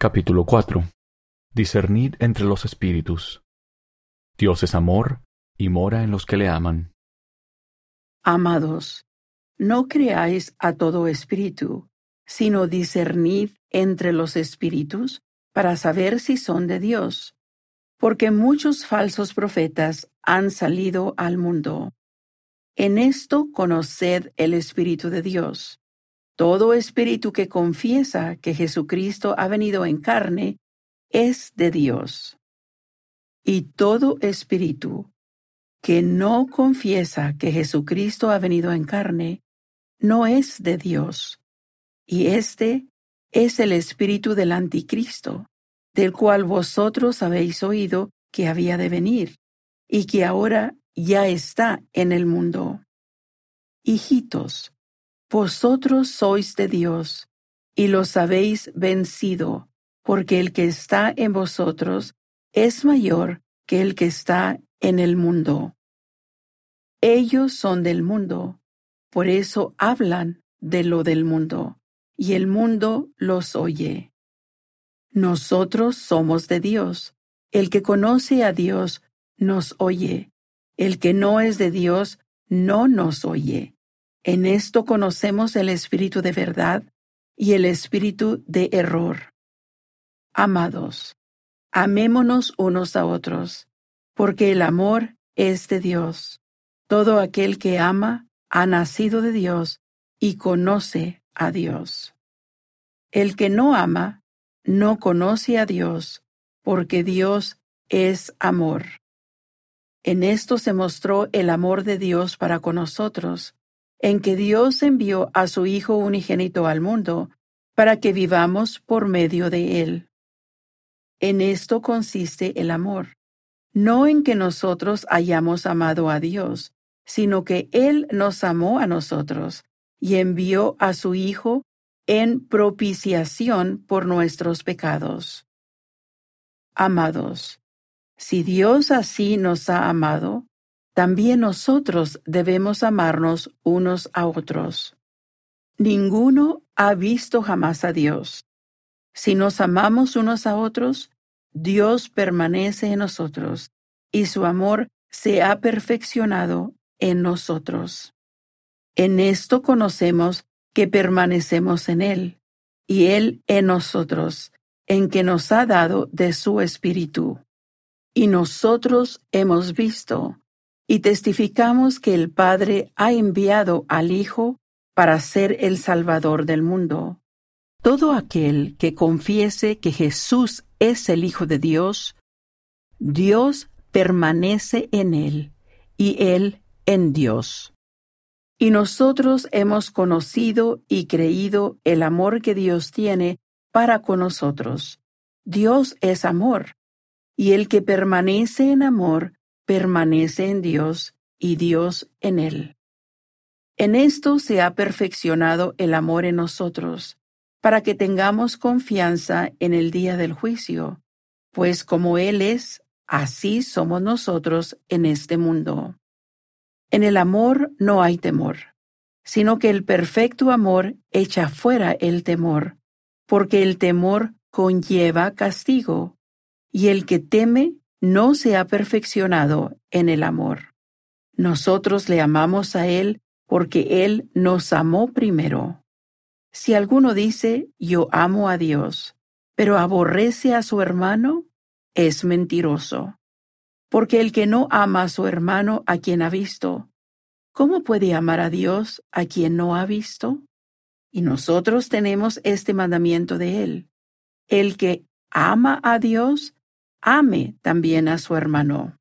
Capítulo 4. Discernid entre los espíritus. Dios es amor, y mora en los que le aman. Amados, no creáis a todo espíritu, sino discernid entre los espíritus para saber si son de Dios, porque muchos falsos profetas han salido al mundo. En esto conoced el Espíritu de Dios. Todo espíritu que confiesa que Jesucristo ha venido en carne es de Dios. Y todo espíritu que no confiesa que Jesucristo ha venido en carne no es de Dios. Y este es el espíritu del anticristo, del cual vosotros habéis oído que había de venir, y que ahora ya está en el mundo. Hijitos, vosotros sois de Dios, y los habéis vencido, porque el que está en vosotros es mayor que el que está en el mundo. Ellos son del mundo, por eso hablan de lo del mundo, y el mundo los oye. Nosotros somos de Dios. El que conoce a Dios nos oye. El que no es de Dios no nos oye. En esto conocemos el espíritu de verdad y el espíritu de error. Amados, amémonos unos a otros, porque el amor es de Dios. Todo aquel que ama ha nacido de Dios y conoce a Dios. El que no ama no conoce a Dios, porque Dios es amor. En esto se mostró el amor de Dios para con nosotros, en que Dios envió a su Hijo unigénito al mundo, para que vivamos por medio de él. En esto consiste el amor, no en que nosotros hayamos amado a Dios, sino que Él nos amó a nosotros, y envió a su Hijo en propiciación por nuestros pecados. Amados, si Dios así nos ha amado, también nosotros debemos amarnos unos a otros. Ninguno ha visto jamás a Dios. Si nos amamos unos a otros, Dios permanece en nosotros, y su amor se ha perfeccionado en nosotros. En esto conocemos que permanecemos en Él, y Él en nosotros, en que nos ha dado de su Espíritu. Y nosotros hemos visto y testificamos que el Padre ha enviado al Hijo para ser el Salvador del mundo. Todo aquel que confiese que Jesús es el Hijo de Dios, Dios permanece en él, y él en Dios. Y nosotros hemos conocido y creído el amor que Dios tiene para con nosotros. Dios es amor, y el que permanece en amor, permanece en Dios, y Dios en él. En esto se ha perfeccionado el amor en nosotros, para que tengamos confianza en el día del juicio, pues como Él es, así somos nosotros en este mundo. En el amor no hay temor, sino que el perfecto amor echa fuera el temor, porque el temor conlleva castigo, y el que teme no se ha perfeccionado en el amor. Nosotros le amamos a Él porque Él nos amó primero. Si alguno dice, yo amo a Dios, pero aborrece a su hermano, es mentiroso. Porque el que no ama a su hermano a quien ha visto, ¿cómo puede amar a Dios a quien no ha visto? Y nosotros tenemos este mandamiento de Él: el que ama a Dios, ame también a su hermano.